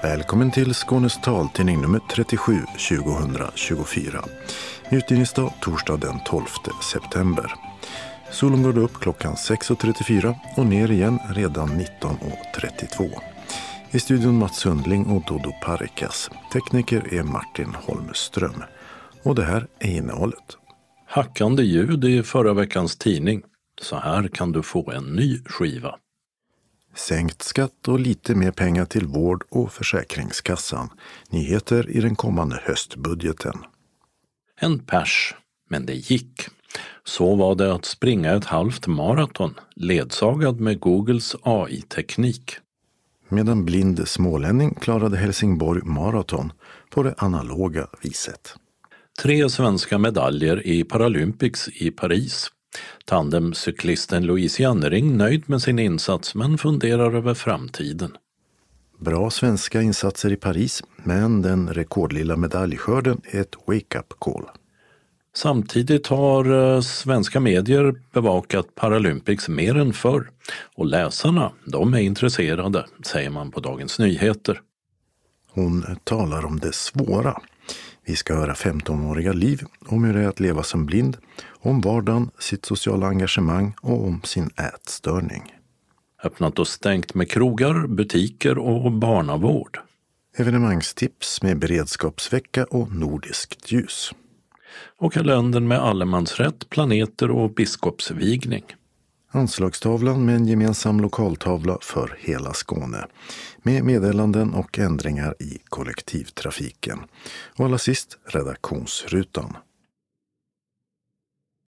Välkommen till Skånes taltidning nummer 37 2024. Utgivningsdag torsdag den 12 september. Solen går upp klockan 6.34 och ner igen redan 19.32. I studion Mats Sundling och Dodo Parikas. Tekniker är Martin Holmström. Och det här är innehållet. Hackande ljud i förra veckans tidning. Så här kan du få en ny skiva. Sänkt skatt och lite mer pengar till vård- och försäkringskassan. Nyheter i den kommande höstbudgeten. En pers, men det gick. Så var det att springa ett halvt maraton, ledsagad med Googles AI-teknik. Medan blind smålänning klarade Helsingborg maraton på det analoga viset. 3 svenska medaljer i Paralympics i Paris. Tandemcyklisten Louise Jannering nöjd med sin insats men funderar över framtiden. Bra svenska insatser i Paris, men den rekordlilla medaljskörden är ett wake-up call. Samtidigt har svenska medier bevakat Paralympics mer än förr. Och läsarna, de är intresserade, säger man på Dagens Nyheter. Hon talar om det svåra. Vi ska höra 15-åriga Liv om hur det är att leva som blind, om vardagen, sitt sociala engagemang och om sin ätstörning. Öppnat och stängt med krogar, butiker och barnavård. Evenemangstips med beredskapsvecka och nordiskt ljus. Och kalendern med allemansrätt, planeter och biskopsvigning. Anslagstavlan med en gemensam lokaltavla för hela Skåne. Med meddelanden och ändringar i kollektivtrafiken. Och allra sist redaktionsrutan.